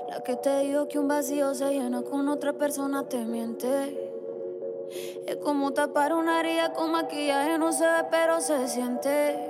La que te dijo que un vacío se llena con otra persona te miente. Es como tapar una herida con maquillaje, no se ve pero se siente.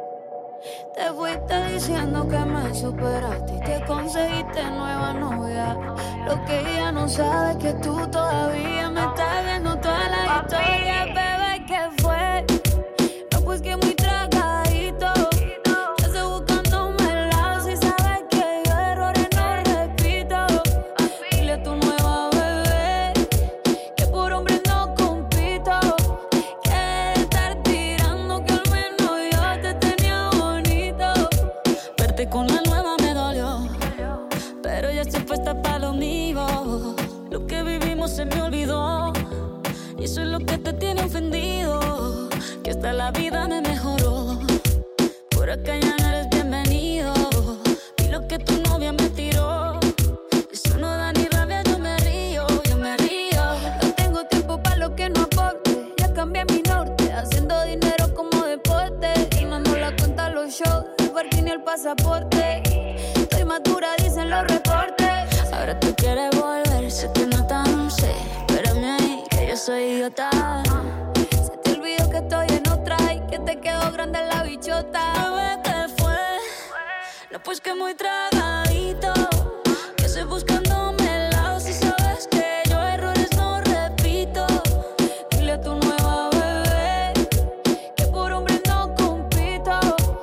Te fuiste diciendo que me superaste y que conseguiste nueva novia. Lo que ella no sabe es que tú todavía me estás viendo toda la historia. Bebé, ¿qué fue? No, pues que muy tragadito. Ya estoy buscándome el lado. Si sabes que yo errores no repito. Dile a tu nueva bebé que por hombre no compito. Que estar tirando que al menos yo te tenía bonito. Verte con la nueva me dolió, pero ya estoy puesta para lo mío. Lo que vivimos se me olvidó y eso es lo que te tiene ofendido. Que hasta la vida me mejoró. Por acá ya no eres bienvenido. Y lo que tu novia me tiró, eso no da ni rabia, yo me río, yo me río. No tengo tiempo para lo que no aporte. Ya cambié mi norte, haciendo dinero como deporte. Y no la cuenta los shows, el parking y el pasaporte. Estoy madura, dicen los reportes. Ahora tú quieres volver, sé que no tan sé. Espérame ahí, que yo soy idiota. Se te olvidó que estoy en otra y que te quedó grande la bichota. Bebé, ¿qué fue? No, pues que muy tragadito. Que estoy buscándome el lado. Si sabes que yo errores no repito. Dile a tu nueva bebé que por hombre no compito.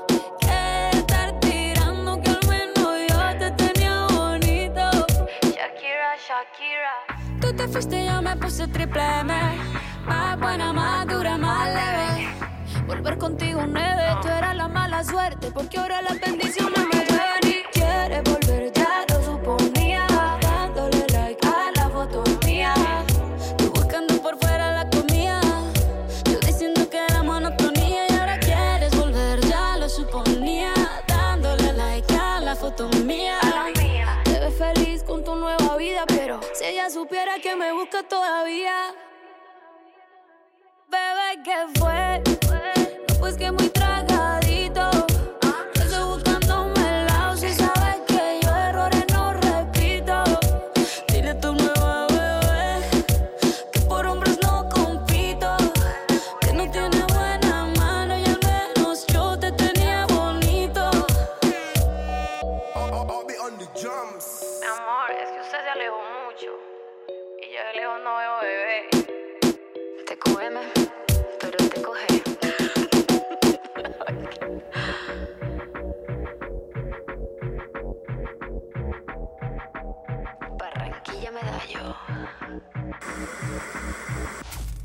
Que estar tirando que al menos yo te tenía bonito. Shakira, Shakira. Tú te fuiste y yo me puse triple M. Más buena, más dura, más leve. Volver contigo nueve, tú eras la mala suerte, porque ahora las bendiciones me llueven. Y quieres volver, ya lo suponía, dándole like a la foto mía. Tú buscando por fuera la comida, yo diciendo que era monotonía. Y ahora quieres volver, ya lo suponía, dándole like a la foto mía. Te ves feliz con tu nueva vida, pero si ella supiera que me busca todavía. Bebé, ¿qué fue? No, pues que muy tragadito. Yo estoy buscándome el lado. Si sabes que yo errores no repito. Dile a tu nueva bebé que por hombres no compito. Que no tiene buena mano y al menos yo te tenía bonito. I'll be on the drums. Mi amor, es que usted se alejó mucho y yo de lejos no veo bebé. Te cógeme, pero te coge. Barranquilla Medallo.